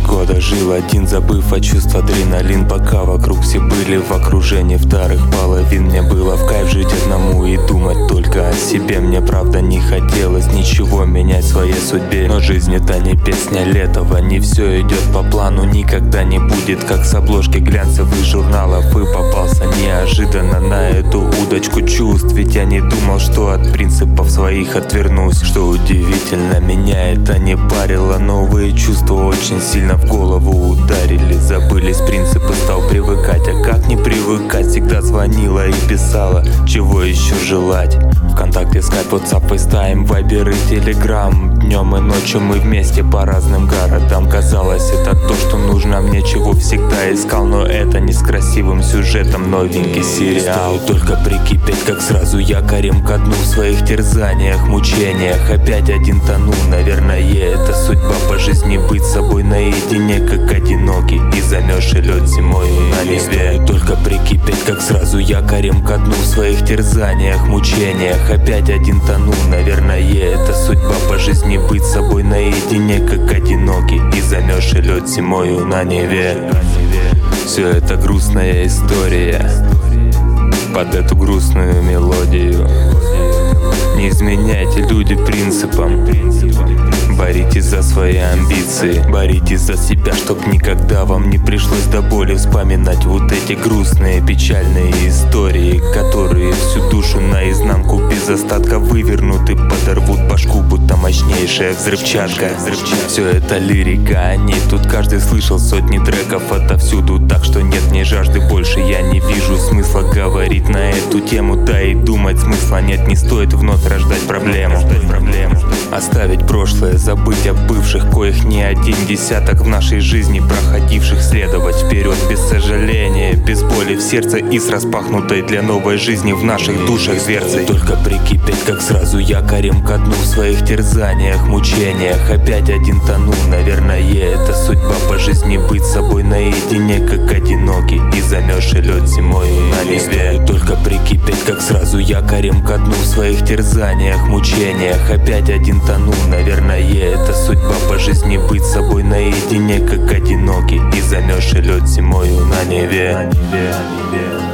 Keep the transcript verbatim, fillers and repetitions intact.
года жил один, забыв о чувстве адреналин. Пока вокруг все были в окружении вторых половин. Мне было в кайф жить одному и думать только о себе. Мне правда не хотелось ничего менять в своей судьбе. Но жизнь это не песня Летова, не все идет по плану. Никогда не будет как с обложки глянцевых журналов. И попался неожиданно на эту удочку чувств. Ведь я не думал, что от принципов своих отвернусь. Что удивительно, меня это не парило. Новые чувства очень сильно в голову ударили. Забылись принципы, стал привыкать. А как не привыкать, всегда звонила и писала. Чего еще желать? Вконтакте, скайп, ватсап, фейстайм, вайбер и телеграм. Днем и ночью мы вместе по разным городам. Казалось, это то, что нужно мне, чего всегда искал. Но это не с красивым сюжетом, новенький сериал. Стоит только прикипеть, как сразу якорем ко дну. В своих терзаниях, мучениях опять один тону. Наверное, это судьба по жизни, быть собой наедине, как одинокий и замерзший лед зимою на Неве. Стоит только прикипеть, как сразу якорем ко дну. В своих терзаниях, мучениях опять один тону. Наверное, это судьба по жизни, быть собой наедине, как одинокий и замерзший лед зимою на Неве. Все это грустная история под эту грустную мелодию. Не изменяйте, люди, принципам. Боритесь за свои амбиции, боритесь за себя, чтоб никогда вам не пришлось до боли вспоминать вот эти грустные, печальные истории, которые всю душу наизнанку без остатка вывернут и подорвут башку, будто мощнейшая взрывчатка. Все это лирика, о ней тут каждый слышал сотни треков отовсюду, так что нет ни жажды больше, я не вижу смысла говорить на эту тему. Да и думать смысла нет, не стоит вновь рождать проблему. Оставить прошлое, забыть о бывших, коих не один десяток в нашей жизни проходивших. Следовать вперед без сожаления, без боли в сердце и с распахнутой для новой жизни в наших душах дверцей. Только прикипеть, как сразу якорем ко дну. В своих терзаниях, мучениях опять один тону. Наверное, это судьба по жизни, быть собой наедине, как одинокий и замерзший лед зимою на Неве. Только прикипеть, как сразу якорем ко дну. В своих терзаниях, мучениях опять один тону. Наверное, это судьба по жизни, быть собой наедине, как одинокий и замерзший лед зимою на Неве.